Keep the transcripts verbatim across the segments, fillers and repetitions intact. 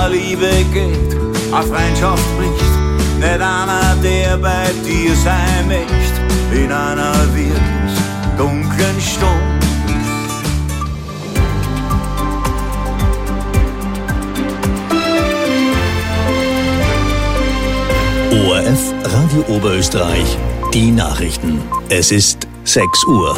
an Liebe geht, an Freundschaft bricht. Nicht einer, der bei dir sein möchte, in einer wirklich dunklen Stunde. O R F Radio Oberösterreich, die Nachrichten. Es ist sechs Uhr.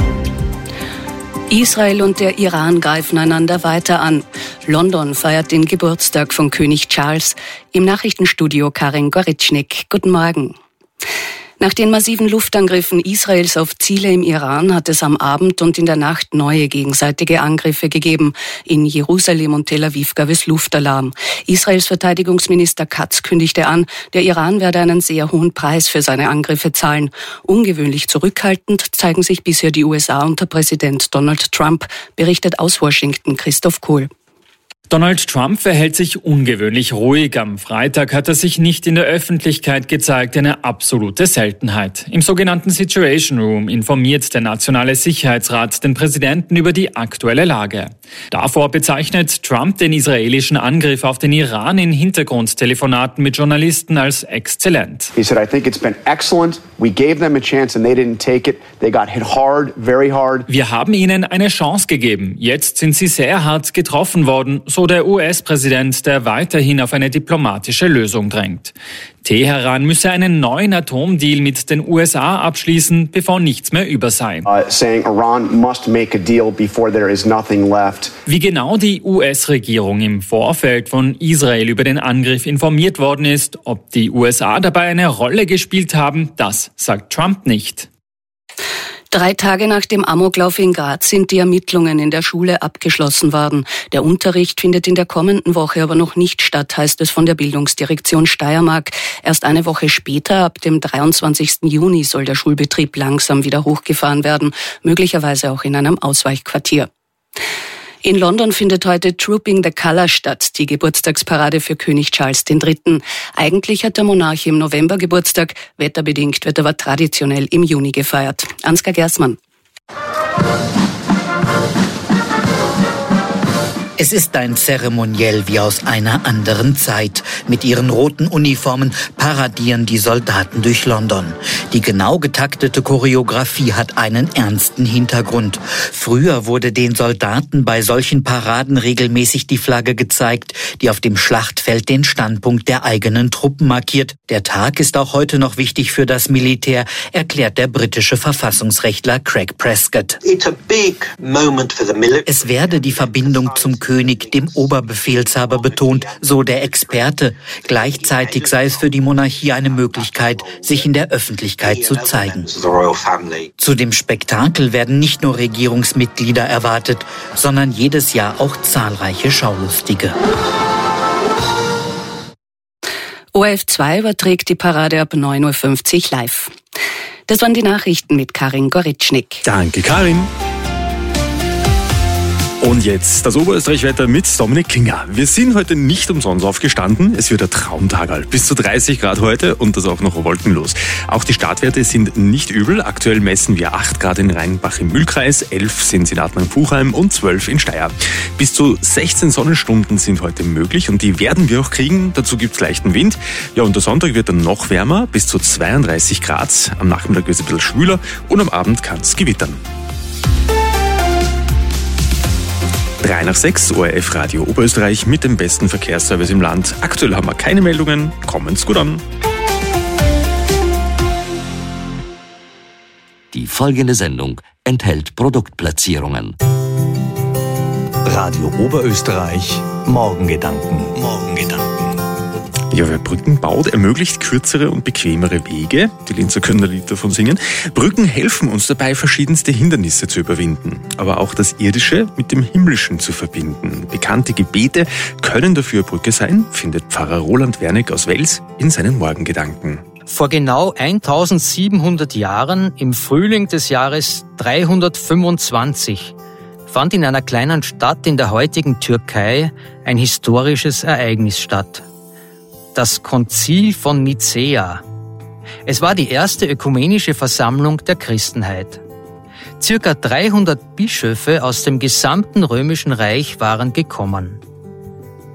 Israel und der Iran greifen einander weiter an. London feiert den Geburtstag von König Charles. Im Nachrichtenstudio Karin Goritschnik. Guten Morgen. Nach den massiven Luftangriffen Israels auf Ziele im Iran hat es am Abend und in der Nacht neue gegenseitige Angriffe gegeben. In Jerusalem und Tel Aviv gab es Luftalarm. Israels Verteidigungsminister Katz kündigte an, der Iran werde einen sehr hohen Preis für seine Angriffe zahlen. Ungewöhnlich zurückhaltend zeigen sich bisher die U S A unter Präsident Donald Trump, berichtet aus Washington Christoph Kohl. Donald Trump verhält sich ungewöhnlich ruhig. Am Freitag hat er sich nicht in der Öffentlichkeit gezeigt, eine absolute Seltenheit. Im sogenannten Situation Room informiert der Nationale Sicherheitsrat den Präsidenten über die aktuelle Lage. Davor bezeichnet Trump den israelischen Angriff auf den Iran in Hintergrundtelefonaten mit Journalisten als exzellent. He said, I think it's been excellent. We gave them a chance and they didn't take it. They got hit hard, very hard. Wir haben ihnen eine Chance gegeben. Jetzt sind sie sehr hart getroffen worden, so der U S-Präsident, der weiterhin auf eine diplomatische Lösung drängt. Teheran müsse einen neuen Atomdeal mit den U S A abschließen, bevor nichts mehr über sei. Uh, saying Iran must make a deal before there is nothing left. Wie genau die U S-Regierung im Vorfeld von Israel über den Angriff informiert worden ist, ob die U S A dabei eine Rolle gespielt haben, das sagt Trump nicht. Drei Tage nach dem Amoklauf in Graz sind die Ermittlungen in der Schule abgeschlossen worden. Der Unterricht findet in der kommenden Woche aber noch nicht statt, heißt es von der Bildungsdirektion Steiermark. Erst eine Woche später, ab dem dreiundzwanzigsten Juni, soll der Schulbetrieb langsam wieder hochgefahren werden, möglicherweise auch in einem Ausweichquartier. In London findet heute Trooping the Colour statt, die Geburtstagsparade für König Charles der Dritte. Eigentlich hat der Monarch im November Geburtstag, wetterbedingt wird aber traditionell im Juni gefeiert. Ansgar Gersmann. Es ist ein Zeremoniell wie aus einer anderen Zeit. Mit ihren roten Uniformen paradieren die Soldaten durch London. Die genau getaktete Choreografie hat einen ernsten Hintergrund. Früher wurde den Soldaten bei solchen Paraden regelmäßig die Flagge gezeigt, die auf dem Schlachtfeld den Standpunkt der eigenen Truppen markiert. Der Tag ist auch heute noch wichtig für das Militär, erklärt der britische Verfassungsrechtler Craig Prescott. Es werde die Verbindung zum König, dem Oberbefehlshaber, betont, so der Experte. Gleichzeitig sei es für die Monarchie eine Möglichkeit, sich in der Öffentlichkeit zu zeigen. Zu dem Spektakel werden nicht nur Regierungsmitglieder erwartet, sondern jedes Jahr auch zahlreiche Schaulustige. O R F zwei überträgt die Parade ab neun Uhr fünfzig live. Das waren die Nachrichten mit Karin Goritschnik. Danke, Karin. Und jetzt das Oberösterreich-Wetter mit Dominik Klinger. Wir sind heute nicht umsonst aufgestanden. Es wird ein Traumtag halt. Bis zu dreißig Grad heute und das auch noch wolkenlos. Auch die Startwerte sind nicht übel. Aktuell messen wir acht Grad in Rheinbach im Mühlkreis, elf sind es in Adnang-Puchheim und zwölf in Steyr. Bis zu sechzehn Sonnenstunden sind heute möglich und die werden wir auch kriegen. Dazu gibt es leichten Wind. Ja, und der Sonntag wird dann noch wärmer, bis zu zweiunddreißig Grad. Am Nachmittag wird es ein bisschen schwüler und am Abend kann es gewittern. drei nach sechs, O R F Radio Oberösterreich mit dem besten Verkehrsservice im Land. Aktuell haben wir keine Meldungen. Kommen's gut an. Die folgende Sendung enthält Produktplatzierungen. Radio Oberösterreich, Morgengedanken. Morgengedanken. Ja, wer Brücken baut, ermöglicht kürzere und bequemere Wege. Die Linzer können da Lied davon singen. Brücken helfen uns dabei, verschiedenste Hindernisse zu überwinden. Aber auch das Irdische mit dem Himmlischen zu verbinden. Bekannte Gebete können dafür Brücke sein, findet Pfarrer Roland Wernick aus Wels in seinen Morgengedanken. Vor genau eintausendsiebenhundert Jahren, im Frühling des Jahres dreihundertfünfundzwanzig, fand in einer kleinen Stadt in der heutigen Türkei ein historisches Ereignis statt. Das Konzil von Nicäa. Es war die erste ökumenische Versammlung der Christenheit. Circa dreihundert Bischöfe aus dem gesamten Römischen Reich waren gekommen.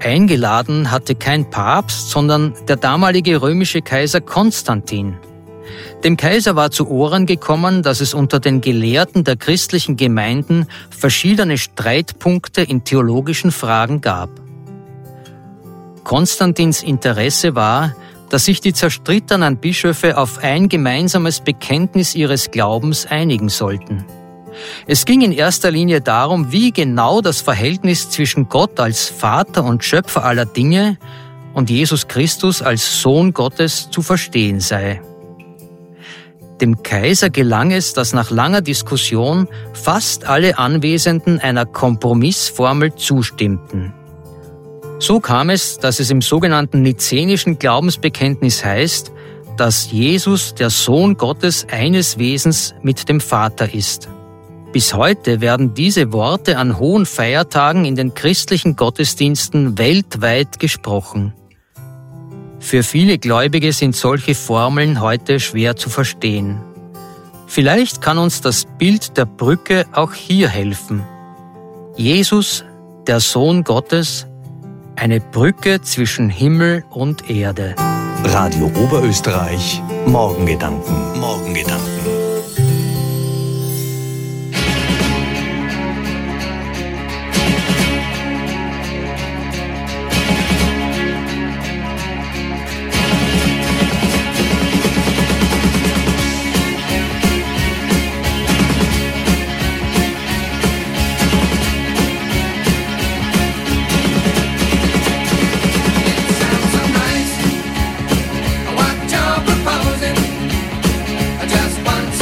eingeladen hatte kein Papst, sondern der damalige römische Kaiser Konstantin. Dem Kaiser war zu Ohren gekommen, dass es unter den Gelehrten der christlichen Gemeinden verschiedene Streitpunkte in theologischen Fragen gab. Konstantins Interesse war, dass sich die zerstrittenen Bischöfe auf ein gemeinsames Bekenntnis ihres Glaubens einigen sollten. Es ging in erster Linie darum, wie genau das Verhältnis zwischen Gott als Vater und Schöpfer aller Dinge und Jesus Christus als Sohn Gottes zu verstehen sei. Dem Kaiser gelang es, dass nach langer Diskussion fast alle Anwesenden einer Kompromissformel zustimmten. So kam es, dass es im sogenannten Nizenischen Glaubensbekenntnis heißt, dass Jesus, der Sohn Gottes, eines Wesens mit dem Vater ist. Bis heute werden diese Worte an hohen Feiertagen in den christlichen Gottesdiensten weltweit gesprochen. Für viele Gläubige sind solche Formeln heute schwer zu verstehen. Vielleicht kann uns das Bild der Brücke auch hier helfen. Jesus, der Sohn Gottes, eine Brücke zwischen Himmel und Erde. Radio Oberösterreich, Morgengedanken. Morgengedanken. Just one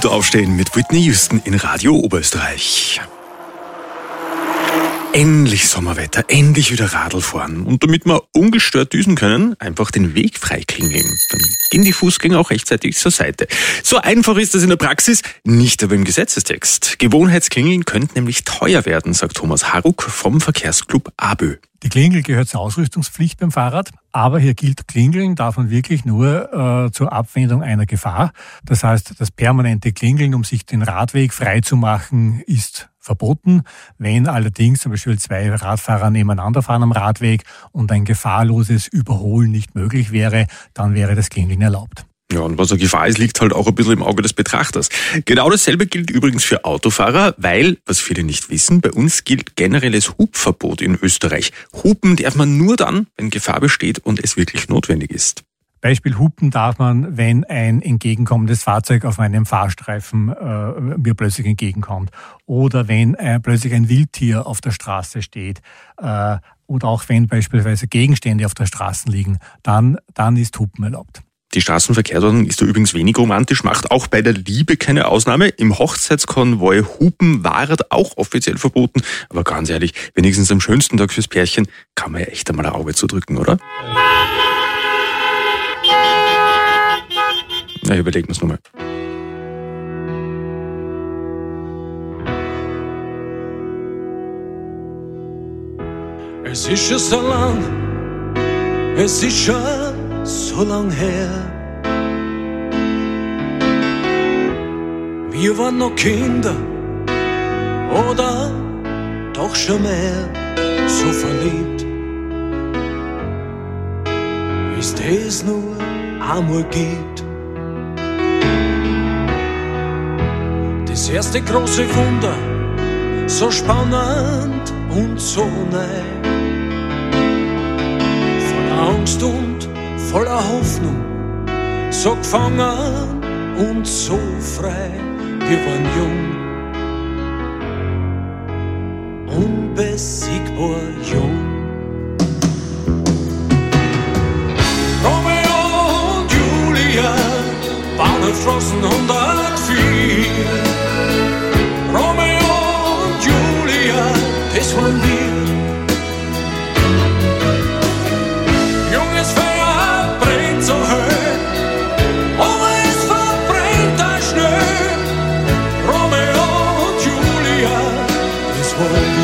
Gut aufstehen mit Whitney Houston in Radio Oberösterreich. Endlich Sommerwetter, endlich wieder Radl fahren. Und damit wir ungestört düsen können, einfach den Weg freiklingeln. Dann gehen die Fußgänger auch rechtzeitig zur Seite. So einfach ist das in der Praxis, nicht aber im Gesetzestext. Gewohnheitsklingeln könnte nämlich teuer werden, sagt Thomas Haruk vom Verkehrsclub ABÖ. Die Klingel gehört zur Ausrüstungspflicht beim Fahrrad, aber hier gilt, Klingeln darf man wirklich nur äh, zur Abwendung einer Gefahr. Das heißt, das permanente Klingeln, um sich den Radweg frei zu machen, ist verboten. Wenn allerdings zum Beispiel zwei Radfahrer nebeneinander fahren am Radweg und ein gefahrloses Überholen nicht möglich wäre, dann wäre das Klingeln erlaubt. Ja, und was eine Gefahr ist, liegt halt auch ein bisschen im Auge des Betrachters. Genau dasselbe gilt übrigens für Autofahrer, weil, was viele nicht wissen, bei uns gilt generelles Hupverbot in Österreich. Hupen darf man nur dann, wenn Gefahr besteht und es wirklich notwendig ist. Beispiel hupen darf man, wenn ein entgegenkommendes Fahrzeug auf einem Fahrstreifen äh, mir plötzlich entgegenkommt. Oder wenn äh, plötzlich ein Wildtier auf der Straße steht. Äh, oder auch wenn beispielsweise Gegenstände auf der Straße liegen. Dann, dann ist Hupen erlaubt. Die Straßenverkehrsordnung ist da übrigens wenig romantisch, macht auch bei der Liebe keine Ausnahme. Im Hochzeitskonvoi Hupen war auch offiziell verboten. Aber ganz ehrlich, wenigstens am schönsten Tag fürs Pärchen kann man ja echt einmal ein Auge zudrücken, oder? Na, überlegen wir es nochmal. Es ist schon so lang, es ist schon so lang her. Wir waren noch Kinder oder doch schon mehr, so verliebt, wie es das nur einmal gibt. Das erste große Wunder, so spannend und so neu, voller Angst und voller Hoffnung, so gefangen und so frei. Wir waren jung, unbesiegbar jung. Romeo und Julia, Bahnhofstraßen hundertvier. Romeo und Julia, das waren wir. Junges Feuer brennt so hoch, aber es verbrennt auch schnell. Romeo und Julia, das waren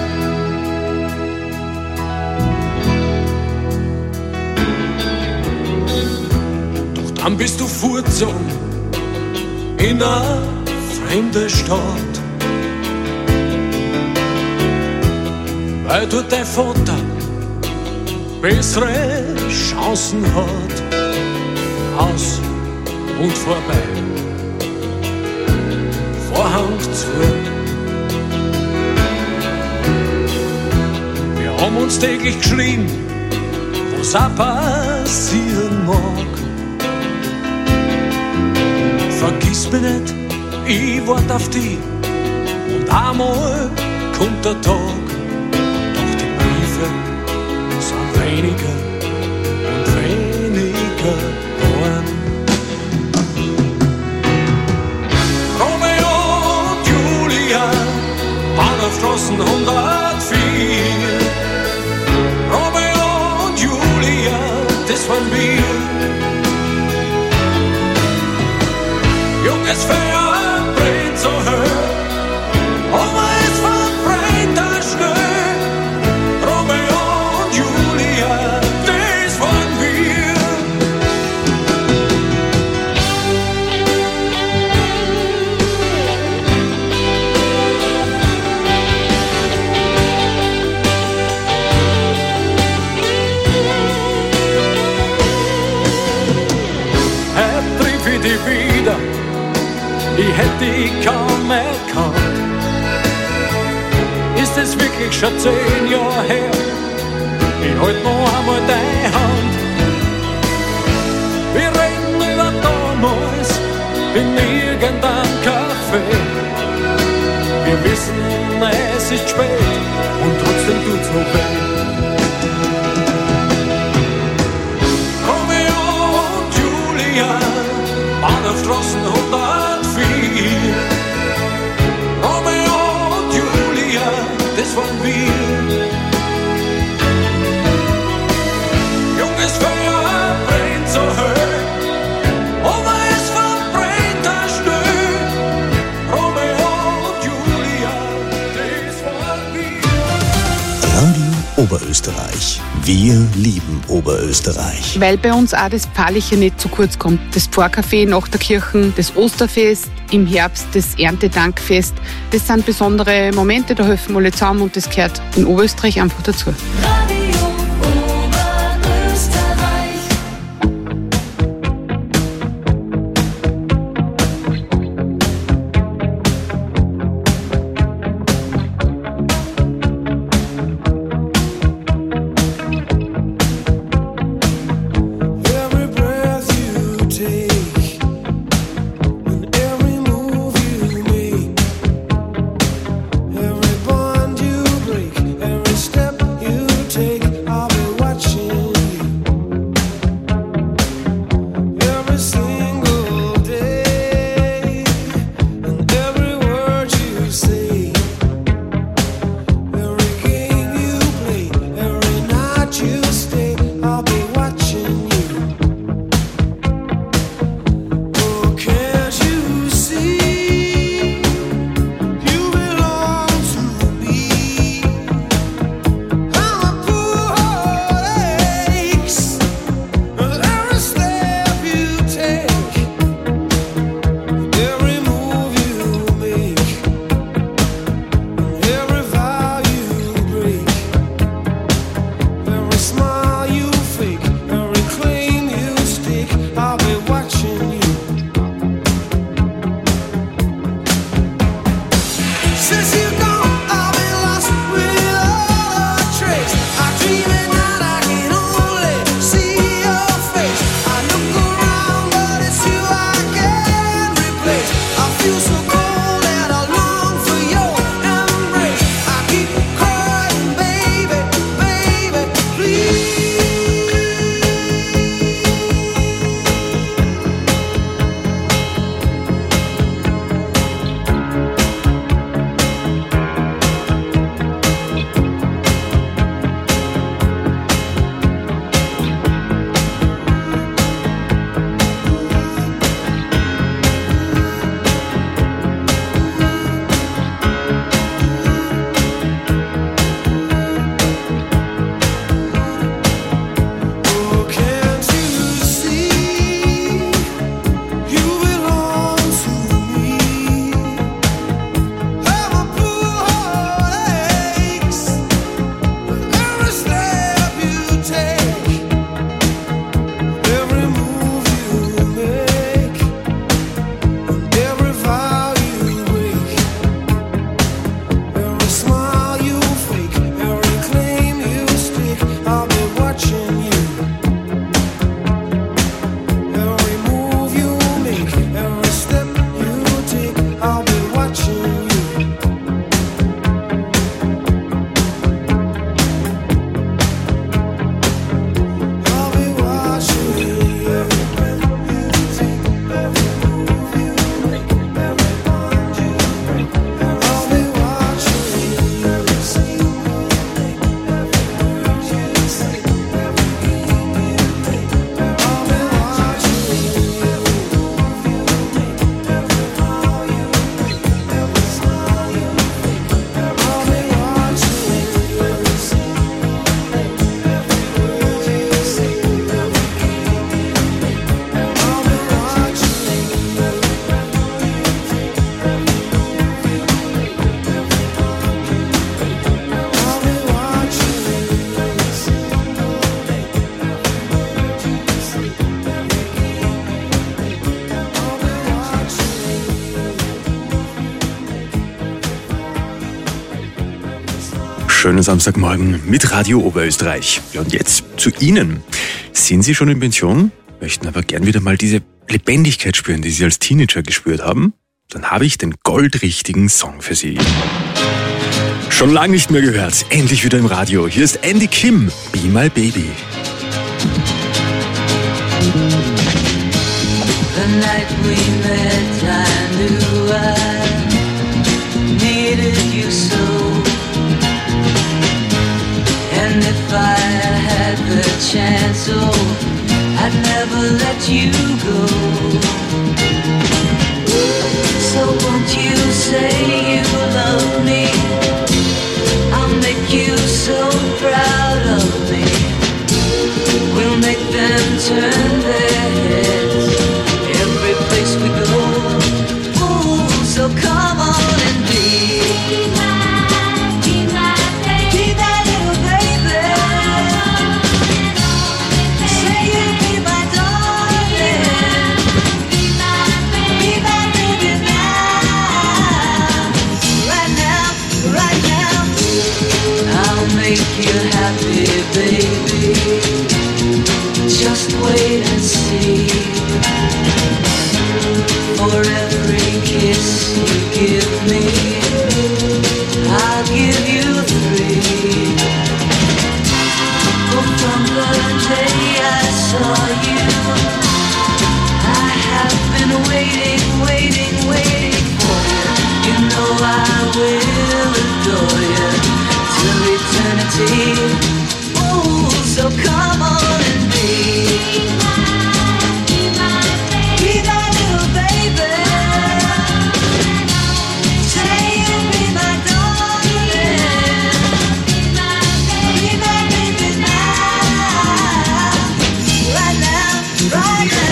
wir. Doch dann bist du fortgezogen in eine fremde Stadt, weil du dein Vater bessere Chancen hat. Aus und vorbei, Vorhang zu. Wir haben uns täglich geschrien, was auch passieren mag. Vergiss mich nicht, ich wart auf dich und einmal kommt der Tag. Doch die Briefe sind weniger und weniger geworden. Romeo und Julia, Bahnhofstraßen hundertvier. Romeo und Julia, das waren wir. Junges Feuer brennt so hoch, aber es verbrennt auch schnell. Romeo und Julia, das waren wir. Heute triff ich dich wieder, ich hätte dich kaum erkannt. Ist es wirklich schon zehn Jahre her? Ich halt noch einmal deine Hand. Wir reden über damals in irgendeinem Café. Wir wissen, es ist spät und trotzdem tut's noch weh. Romeo und Julia, Bahnhofstraßen hundertvier. Oberösterreich. Wir lieben Oberösterreich. Weil bei uns auch das Pfarrliche nicht zu kurz kommt. Das Pfarrcafé nach der Kirche, das Osterfest, im Herbst das Erntedankfest. Das sind besondere Momente, da helfen alle zusammen und das gehört in Oberösterreich einfach dazu. Schönen Samstagmorgen mit Radio Oberösterreich. Ja, und jetzt zu Ihnen. Sind Sie schon in Pension, möchten aber gern wieder mal diese Lebendigkeit spüren, die Sie als Teenager gespürt haben? Dann habe ich den goldrichtigen Song für Sie. Schon lange nicht mehr gehört, endlich wieder im Radio. Hier ist Andy Kim, Be My Baby. The night we met, I knew I needed you so. And if I had the chance, oh, I'd never let you go. So won't you say you love me? I'll make you so proud. I will adore you till eternity. Ooh, so come on and be, be my, be my little baby. Say you'll be my darling, be my baby now, right now, right now.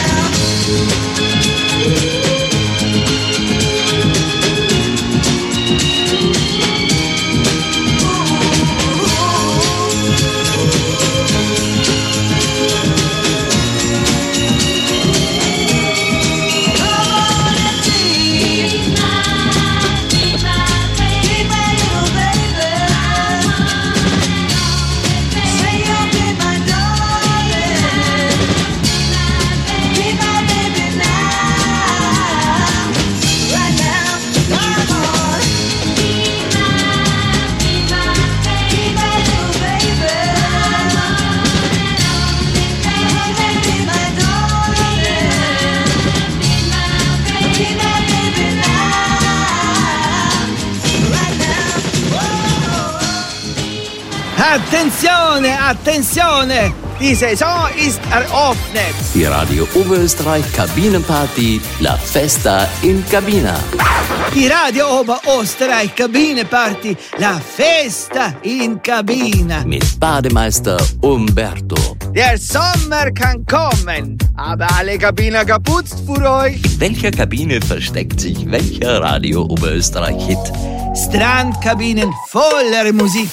Attenzione, attenzione! Die Saison ist eröffnet. Die Radio Oberösterreich Kabinenparty La Festa in Cabina. Die Radio Oberösterreich Kabinenparty La Festa in Cabina. Mit Bademeister Umberto. Der Sommer kann kommen, aber alle Kabinen geputzt für euch. In welcher Kabine versteckt sich welcher Radio Oberösterreich-Hit? Strandkabinen voller Musik.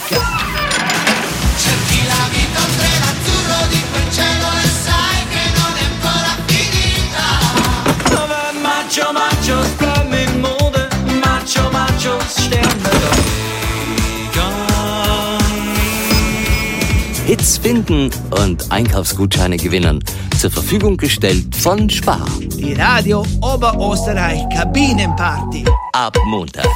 Macho, Machos bleiben in Mode, Macho, Machos sterben Hits finden und Einkaufsgutscheine gewinnen. Zur Verfügung gestellt von Spar. Die Radio Oberösterreich Kabinenparty. Ab Montag.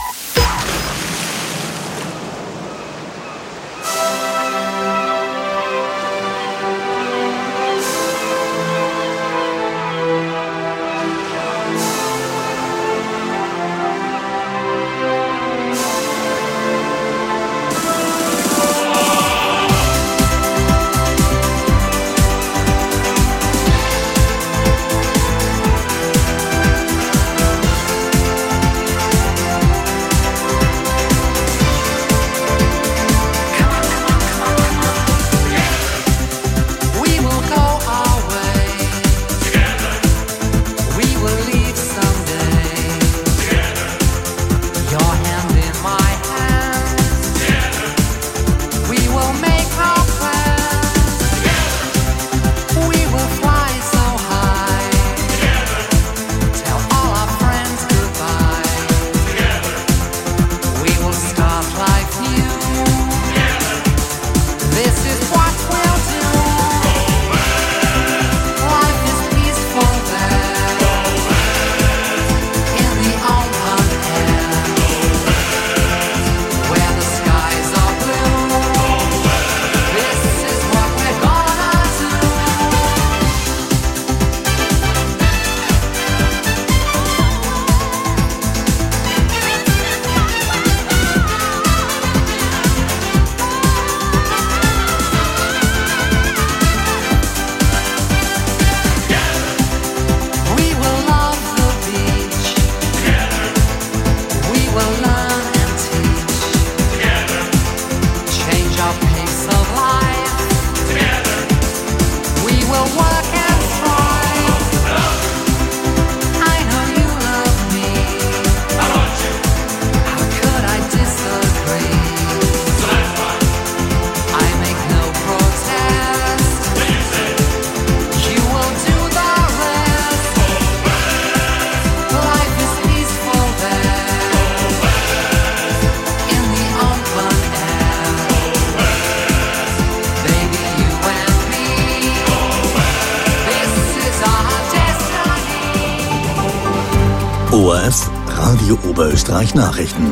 O R F Radio Oberösterreich Nachrichten.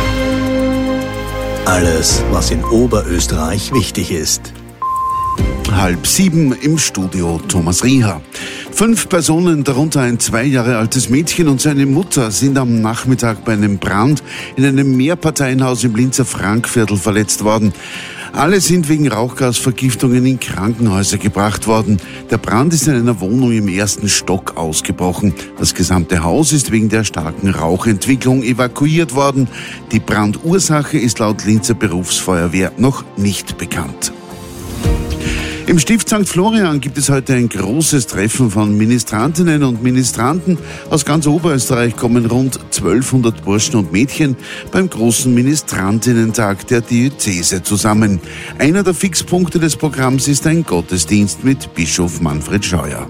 Alles, was in Oberösterreich wichtig ist. halb sieben im Studio Thomas Rieher. Fünf Personen, darunter ein zwei Jahre altes Mädchen und seine Mutter, sind am Nachmittag bei einem Brand in einem Mehrparteienhaus im Linzer Frankviertel verletzt worden. Alle sind wegen Rauchgasvergiftungen in Krankenhäuser gebracht worden. Der Brand ist in einer Wohnung im ersten Stock ausgebrochen. Das gesamte Haus ist wegen der starken Rauchentwicklung evakuiert worden. Die Brandursache ist laut Linzer Berufsfeuerwehr noch nicht bekannt. Im Stift Sankt Florian gibt es heute ein großes Treffen von Ministrantinnen und Ministranten. Aus ganz Oberösterreich kommen rund zwölfhundert Burschen und Mädchen beim großen Ministrantinnentag der Diözese zusammen. Einer der Fixpunkte des Programms ist ein Gottesdienst mit Bischof Manfred Scheuer.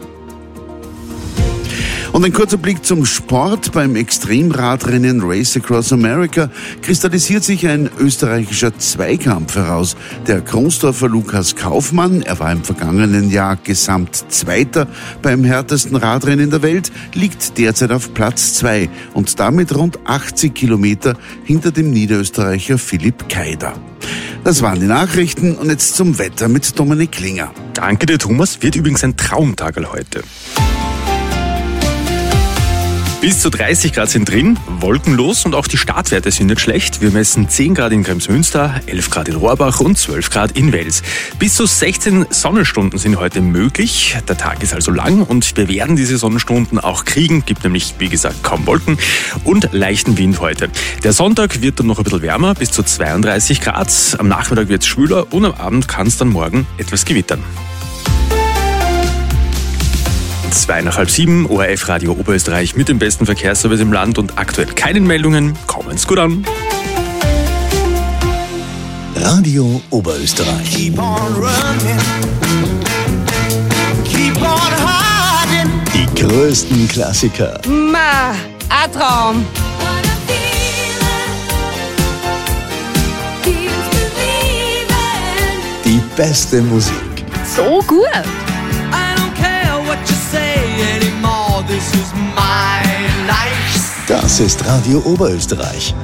Und ein kurzer Blick zum Sport. Beim Extremradrennen Race Across America kristallisiert sich ein österreichischer Zweikampf heraus. Der Kronsdorfer Lukas Kaufmann, er war im vergangenen Jahr Gesamtzweiter beim härtesten Radrennen der Welt, liegt derzeit auf Platz zwei und damit rund achtzig Kilometer hinter dem Niederösterreicher Philipp Keider. Das waren die Nachrichten und jetzt zum Wetter mit Dominik Klinger. Danke dir, Thomas. Wird übrigens ein Traumtag heute. Bis zu dreißig Grad sind drin, wolkenlos und auch die Startwerte sind nicht schlecht. Wir messen zehn Grad in Kremsmünster, elf Grad in Rohrbach und zwölf Grad in Wels. Bis zu sechzehn Sonnenstunden sind heute möglich. Der Tag ist also lang und wir werden diese Sonnenstunden auch kriegen. Gibt nämlich, wie gesagt, kaum Wolken und leichten Wind heute. Der Sonntag wird dann noch ein bisschen wärmer, bis zu zweiunddreißig Grad. Am Nachmittag wird es schwüler und am Abend kann es dann morgen etwas gewittern. Zwei nach halb sieben, O R F Radio Oberösterreich mit dem besten Verkehrsservice im Land und aktuell keinen Meldungen. Kommen's gut an. Radio Oberösterreich. Keep on running. Keep on hiding. Die größten Klassiker. Ma, ein Traum. Die beste Musik. So gut. Das ist Radio Oberösterreich.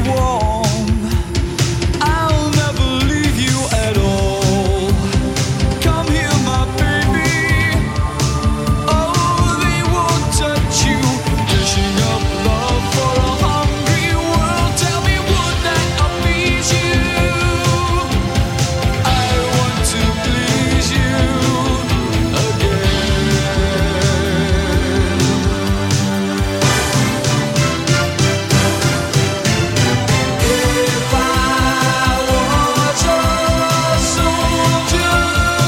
warm. I'll never leave you at all. Come here, my baby. Oh, they won't touch you. Dishing up love for a hungry world. Tell me, would that appease you? I want to please you again. If I was a soldier,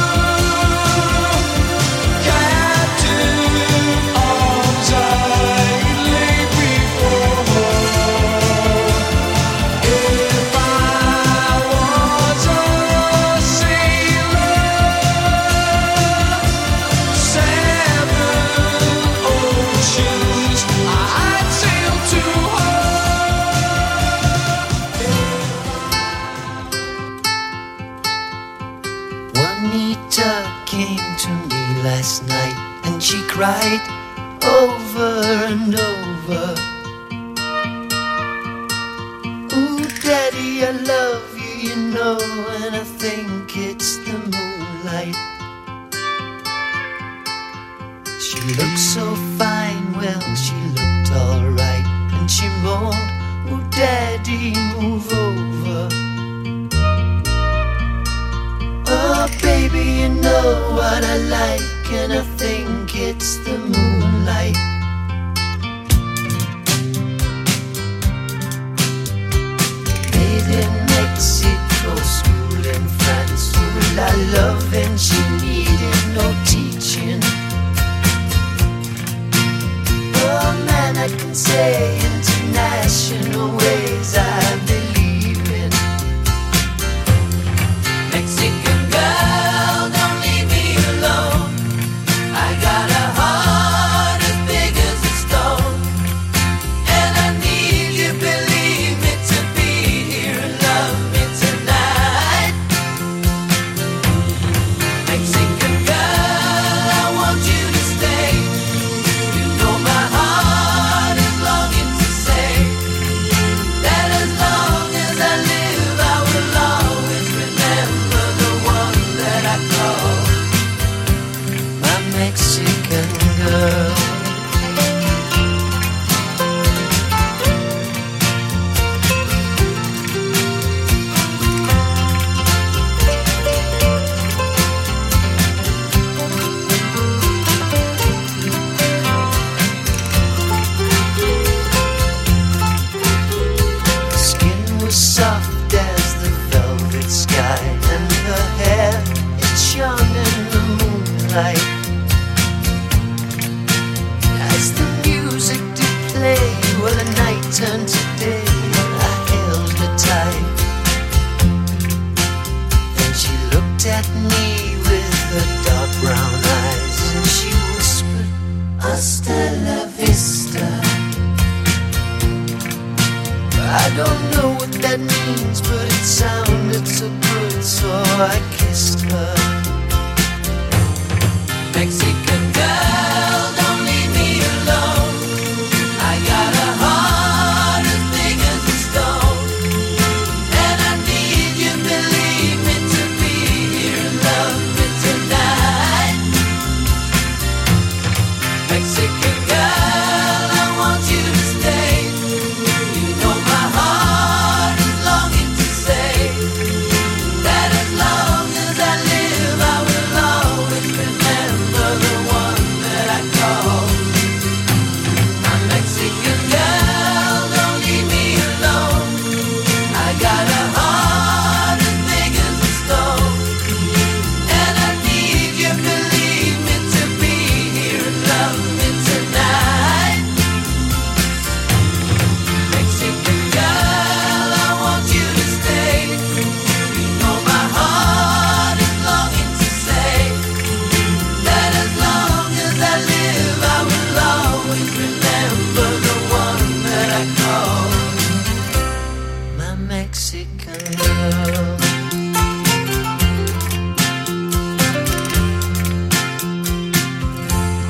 captive arms I'd lay before her. If I was a sailor, seven oceans I'd sail to her. Juanita came to me last night and she cried over and over. Ooh, Daddy, I love you, you know, and I think it's the moonlight. She looked so fine, well, she looked alright, and she moaned, ooh, Daddy, move over. Oh, baby, you know what I like, and I think it's the moonlight. Made in Mexico, school in France, ooh, la love, and she needed no teaching. Oh, man, I can say international ways I believe in. Mexican girl, don't leave me alone. I got a heart as big as a stone, and I need you, believe me, to be here and love me tonight. Mexican girl, I want you to stay. You know my heart is longing to say that as long as I live, I will always remember the one that I call my Mexican girl. Skin was soft as the velvet sky, and her hair, it shone in the moonlight. As the music did play, well, the night turned to day, I held her tight. Then she looked at me with her dark brown eyes, and she whispered, hasta la vista. I don't know what that means, but it sounded so good, so I kissed her. Mexican girl, don't leave me alone. I got a heart as big as a stone, and I need you, believe me, to be here and love me tonight. Mexican girl, I want you to stay. You know my heart is longing to say that as long as I live, I will always remember the one that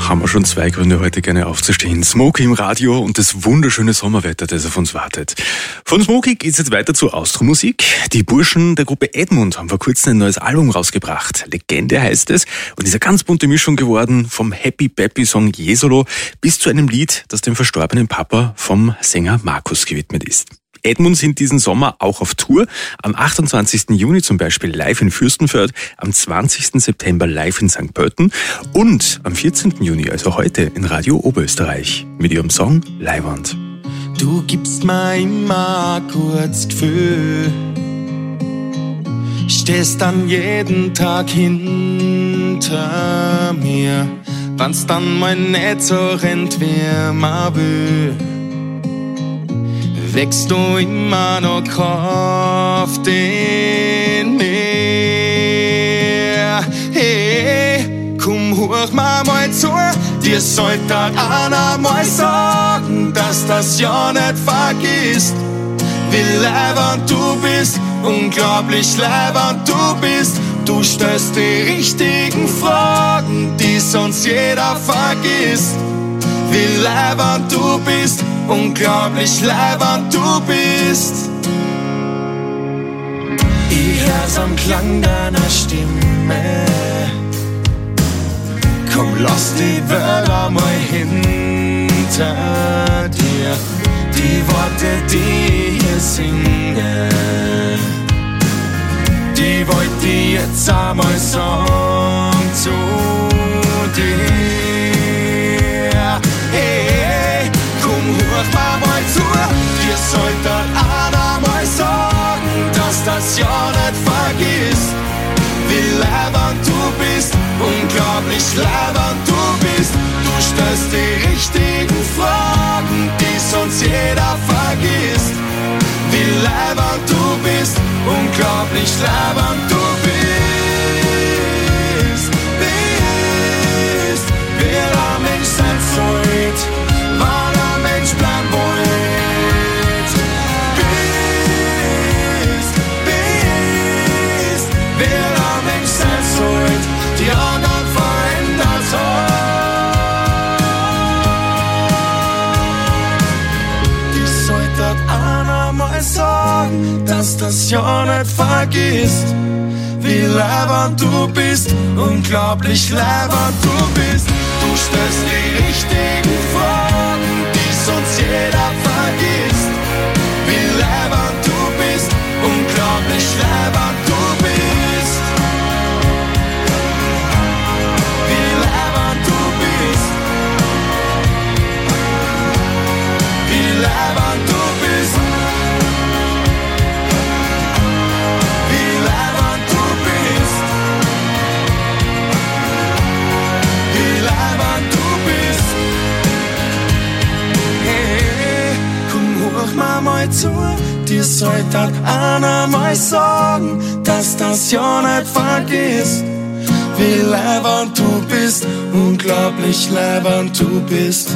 haben wir schon zwei Gründe, heute gerne aufzustehen. Smokey im Radio und das wunderschöne Sommerwetter, das auf uns wartet. Von Smokey geht's jetzt weiter zur Austromusik. Die Burschen der Gruppe Edmund haben vor kurzem ein neues Album rausgebracht. Legende heißt es und ist eine ganz bunte Mischung geworden, vom Happy Peppy Song Jesolo bis zu einem Lied, das dem verstorbenen Papa vom Sänger Markus gewidmet ist. Edmund sind diesen Sommer auch auf Tour. Am achtundzwanzigsten Juni zum Beispiel live in Fürstenfeld, am zwanzigsten September live in Sankt Pölten und am vierzehnten Juni, also heute, in Radio Oberösterreich mit ihrem Song Leiwand. Du gibst mir immer kurz Gefühl, stehst dann jeden Tag hinter mir, wenn's dann mal nicht so rennt, wie man will. Wächst du immer noch Kraft in mir. Hey, komm, hoch mal mal zu, dir sollte einer mal sagen, dass das ja nicht vergisst. Wie leibend du bist, unglaublich leibend du bist. Du stellst die richtigen Fragen, die sonst jeder vergisst. Wie leibend du bist, unglaublich leibend du bist. Ich hör's am Klang deiner Stimme. Komm, lass die Wörter mal hinter dir. Die Worte, die ich hier singe, die wollt ich jetzt einmal sagen zu dir. Hey, komm, hör mal mal zu, dir sollte einer mal sagen, dass das ja nicht vergisst. Wie leibend du bist, unglaublich leibend du bist. Du stellst die richtigen Fragen, die sonst jeder vergisst. Wie leibend du bist, unglaublich leibend du bist. Bist, wer der Mensch sein sollte, wann der Mensch bleiben wollt. Bist, bist, wer der Mensch sein sollte, die anderen verändern soll. Die sollte einer mal sagen, dass das ja nicht vergisst. Wie leibend du bist, unglaublich leibend du bist. Du stellst die richtigen Fragen, die sonst jeder vergisst. Wie leibend du bist, unglaublich leibend du bist. Wie leibend du bist. Wie leibend du bist. Wie leibend du bist. Wie leibend du bist. Hey, komm, hoch mal mal zu, dir sollte einer mal sagen, dass das ja nicht vergisst. Wie leibend du bist, unglaublich leibend du bist.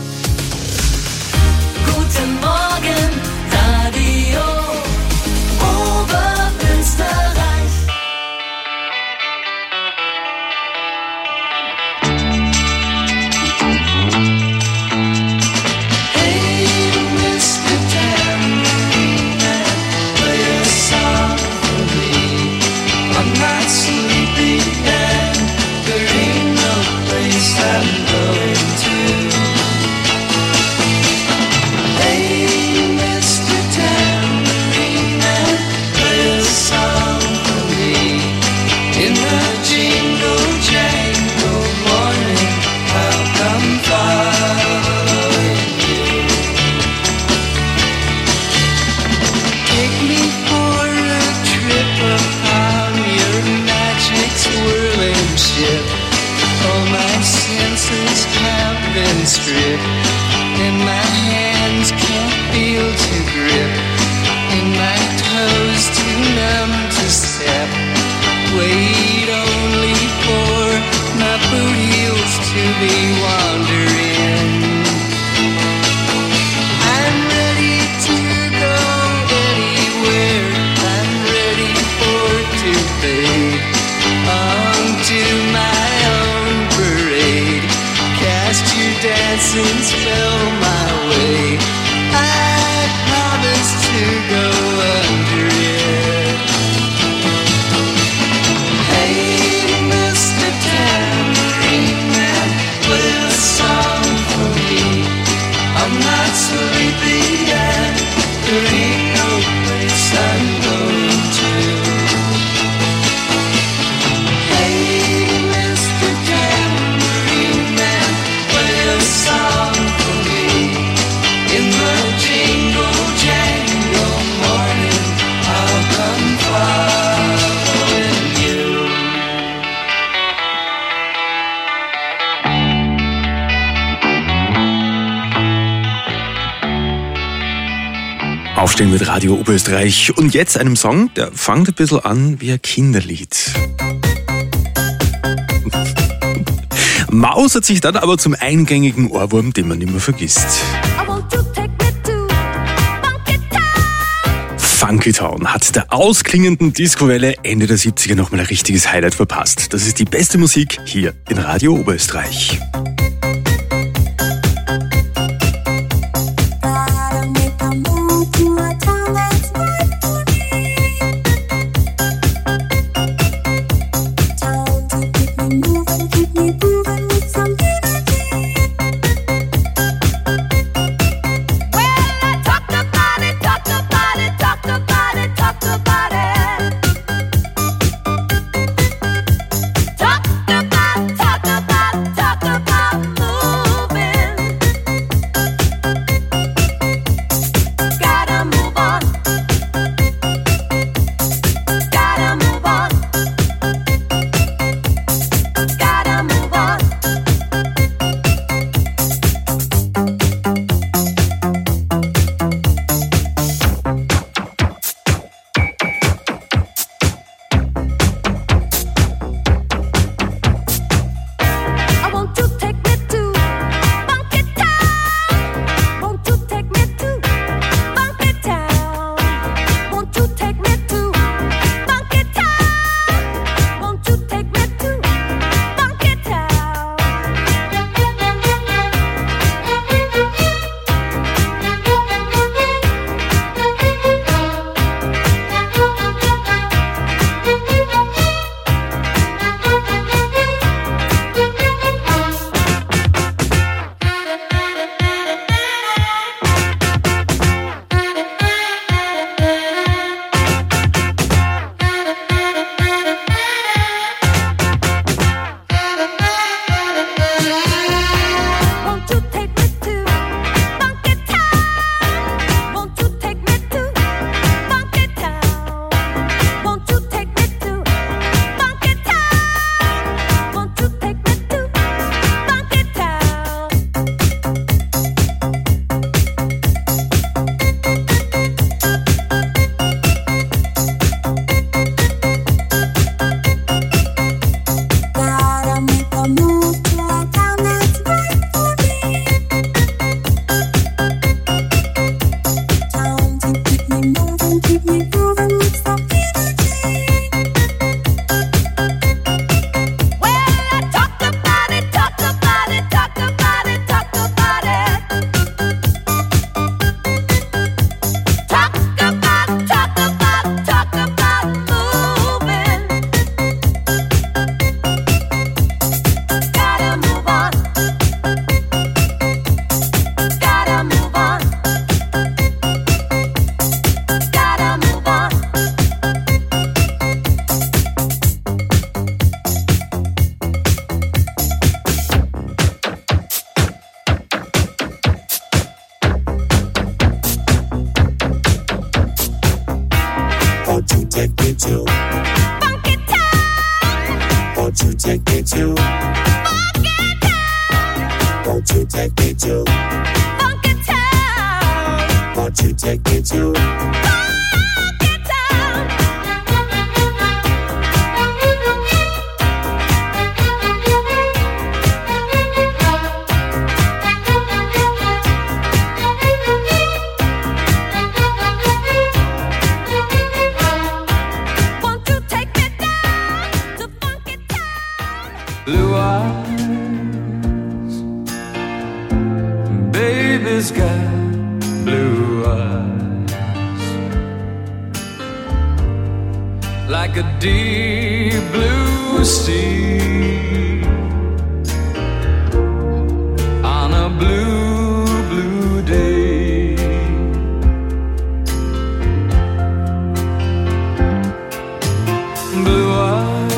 Guten Morgen, Radio Oberösterreich. Hey, Mister Tambourine, play a song for me. I'm not sleepy and there ain't no place I'm going to. Aufstehen mit Radio Oberösterreich und jetzt einem Song, der fängt ein bisschen an wie ein Kinderlied. Mausert sich dann aber zum eingängigen Ohrwurm, den man nicht mehr vergisst. Funky Town hat der ausklingenden Disco-Welle Ende der siebziger nochmal ein richtiges Highlight verpasst. Das ist die beste Musik hier in Radio Oberösterreich. Blue eyes, baby's got blue eyes, like a deep blue sea on a blue, blue day. Blue eyes,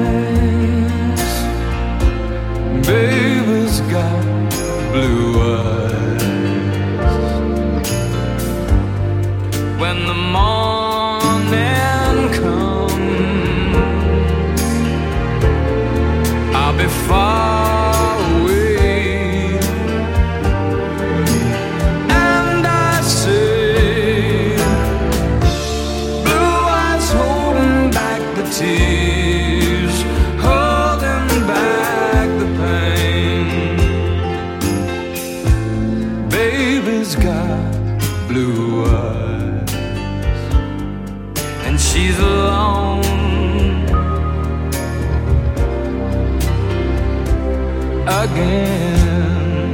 baby's got blue eyes. When the morning comes, I'll be far away, and I say and she's alone again.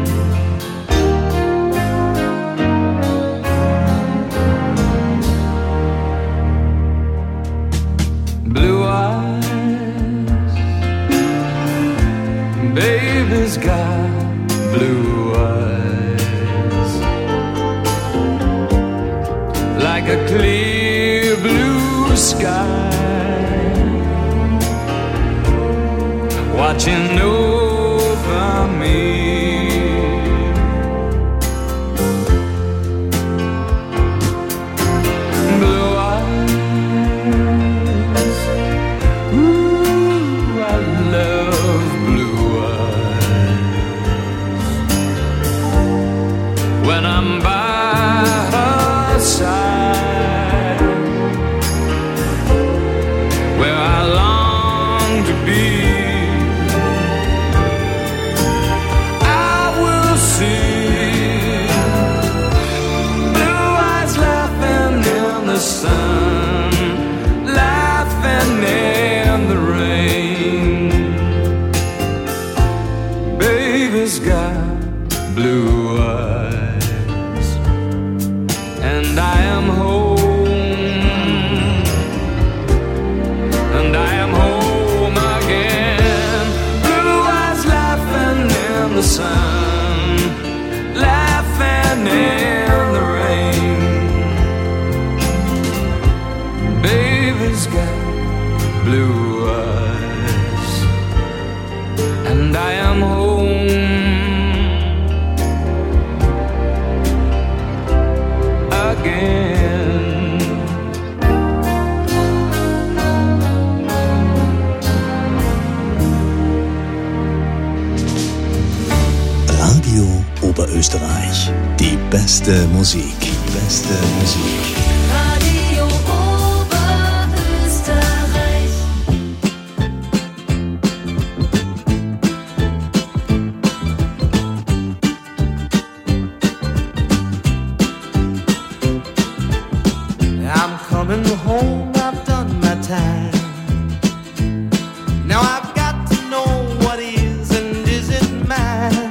Blue eyes, baby's got blue eyes, like a clear blue sky, watching over me. Blue eyes, ooh, I love blue eyes. When I'm by her side, where I long to be, I will see blue eyes laughing in the sun, laughing in the rain. Baby's got blue eyes, and I am home, and I am home again. Blue eyes laughing in the sun, laughing in the rain. Baby's got blue eyes, and I am home again. Radio Oberösterreich. Die beste Musik. Die beste Musik. Radio Oberösterreich. I'm coming home, I've done my time. Now I've got to know what is and isn't mine.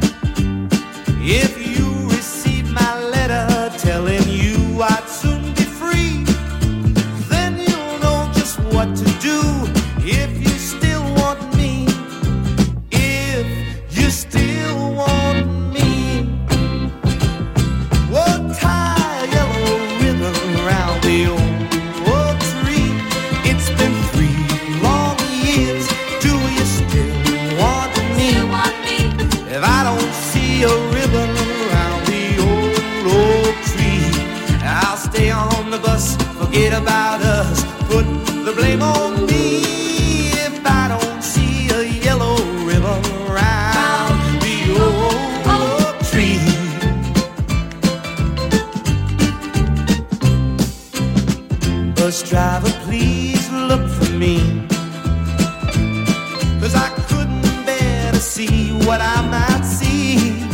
If you receive my letter telling you I'd soon be free, then you'll know just what to do if you still want me. If you still want me, oh, tie a yellow ribbon around the old oak tree. It's been three long years. Do you still want me? If I don't see a ribbon around the old oak tree, I'll stay on the bus, forget about us, put the blame on me. If I don't see a yellow ribbon around the old oak tree. Bus driver, please look for me, 'cause I couldn't bear to see what I might see.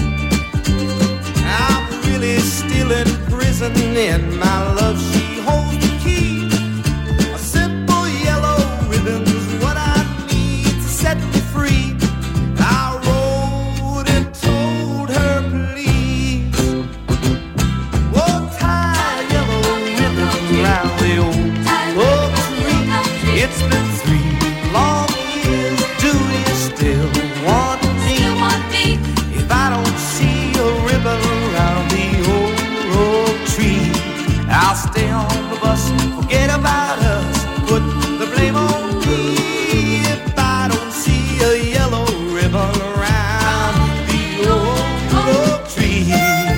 I'm really still in prison, and my love, she holds the key. A simple yellow ribbon's what I need to set me free. I wrote and told her, please, oh, tie a yellow ribbon around the old oak tree. It's been three long years. Do you still want me? If I don't see a ribbon around the old oak tree, I'll stay on the bus, forget about us, put the blame on me. If I don't see a yellow ribbon around the old oak tree.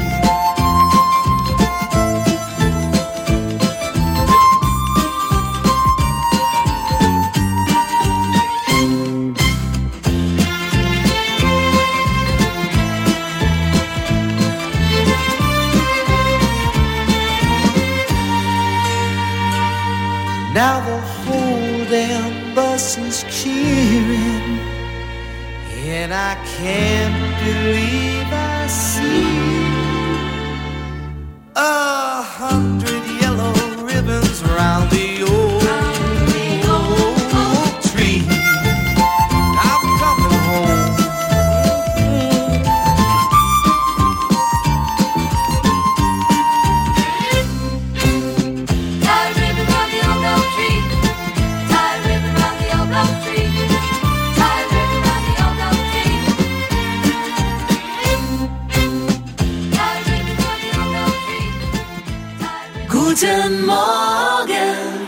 Now the whole damn bus is cheering, and I can't believe I see a hundred yellow ribbons around the Guten Morgen.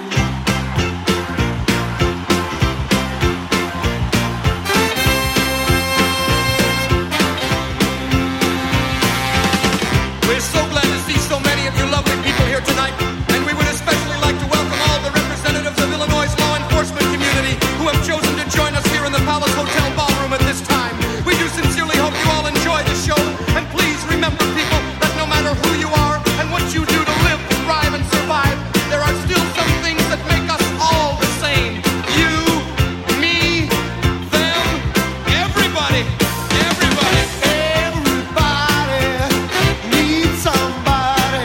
We're so glad to see so many of you lovely people here tonight, and we would especially like to welcome all the representatives of Illinois' law enforcement community who have chosen to join us here in the Palace Hotel ballroom at this time. We do sincerely hope you all enjoy the show, and please remember, people, that no matter who you are and what you do to live, thrive, and survive, there are still some things that make us all the same. You, me, them, everybody, everybody. Everybody needs somebody.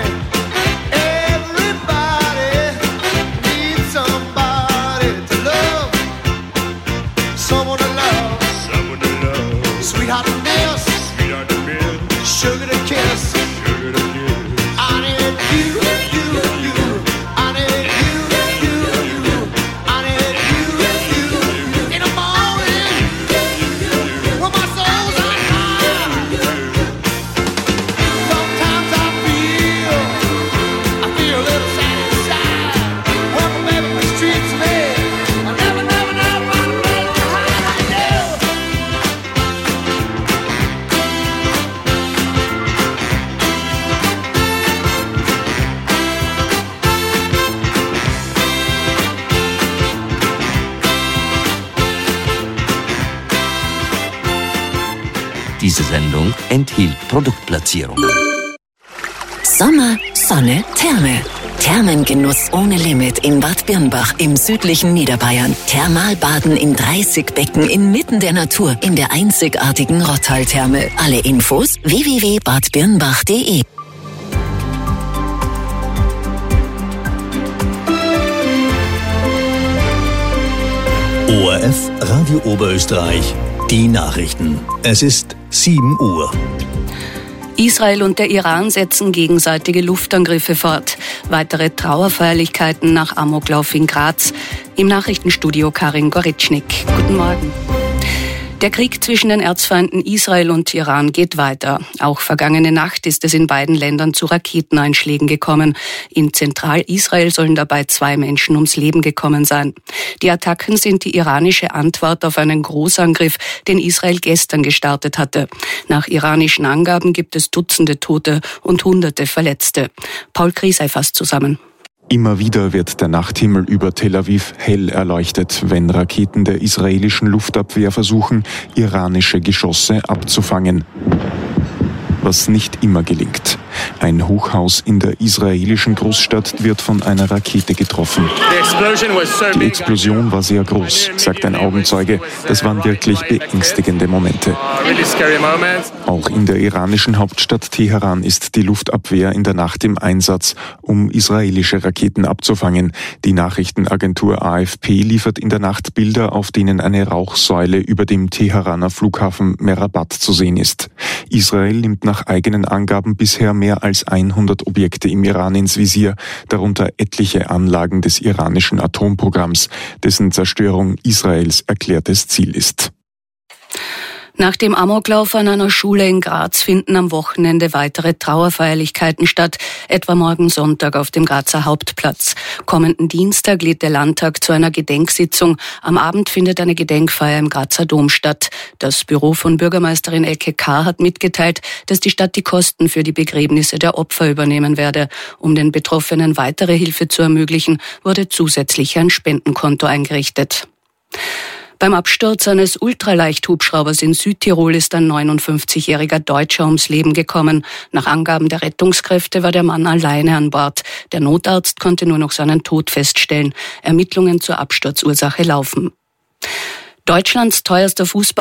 Everybody needs somebody to love. Someone to love. Someone to love. Sweetheart to miss. Sweetheart to miss. Sugar to kiss. Sugar to kiss. I need you, you, you. I need you, you, you. I need you, you, you. In the morning, when my soul's on fire. Sometimes I feel, I feel a little sad inside. When my baby mistreats me, I never, never, never want to make her hide. Diese Sendung enthielt Produktplatzierungen. Sommer, Sonne, Therme. Thermengenuss ohne Limit in Bad Birnbach im südlichen Niederbayern. Thermalbaden in dreißig Becken inmitten der Natur in der einzigartigen Rottal-Therme. Alle Infos w w w punkt bad birnbach punkt de. O R F Radio Oberösterreich, die Nachrichten. Es ist sieben Uhr. Israel und der Iran setzen gegenseitige Luftangriffe fort. Weitere Trauerfeierlichkeiten nach Amoklauf in Graz. Im Nachrichtenstudio Karin Goritschnik. Guten Morgen. Der Krieg zwischen den Erzfeinden Israel und Iran geht weiter. Auch vergangene Nacht ist es in beiden Ländern zu Raketeneinschlägen gekommen. In Zentralisrael sollen dabei zwei Menschen ums Leben gekommen sein. Die Attacken sind die iranische Antwort auf einen Großangriff, den Israel gestern gestartet hatte. Nach iranischen Angaben gibt es Dutzende Tote und Hunderte Verletzte. Paul Griesei fasst zusammen. Immer wieder wird der Nachthimmel über Tel Aviv hell erleuchtet, wenn Raketen der israelischen Luftabwehr versuchen, iranische Geschosse abzufangen. Was nicht immer gelingt. Ein Hochhaus in der israelischen Großstadt wird von einer Rakete getroffen. Die Explosion war sehr groß, sagt ein Augenzeuge. Das waren wirklich beängstigende Momente. Auch in der iranischen Hauptstadt Teheran ist die Luftabwehr in der Nacht im Einsatz, um israelische Raketen abzufangen. Die Nachrichtenagentur A F P liefert in der Nacht Bilder, auf denen eine Rauchsäule über dem Teheraner Flughafen Merabat zu sehen ist. Israel nimmt nach eigenen Angaben bisher mehr als hundert Objekte im Iran ins Visier, darunter etliche Anlagen des iranischen Atomprogramms, dessen Zerstörung Israels erklärtes Ziel ist. Nach dem Amoklauf an einer Schule in Graz finden am Wochenende weitere Trauerfeierlichkeiten statt, etwa morgen Sonntag auf dem Grazer Hauptplatz. Kommenden Dienstag lädt der Landtag zu einer Gedenksitzung. Am Abend findet eine Gedenkfeier im Grazer Dom statt. Das Büro von Bürgermeisterin Elke K. hat mitgeteilt, dass die Stadt die Kosten für die Begräbnisse der Opfer übernehmen werde. Um den Betroffenen weitere Hilfe zu ermöglichen, wurde zusätzlich ein Spendenkonto eingerichtet. Beim Absturz eines Ultraleichthubschraubers in Südtirol ist ein neunundfünfzigjähriger Deutscher ums Leben gekommen. Nach Angaben der Rettungskräfte war der Mann alleine an Bord. Der Notarzt konnte nur noch seinen Tod feststellen. Ermittlungen zur Absturzursache laufen. Deutschlands teuerster Fußball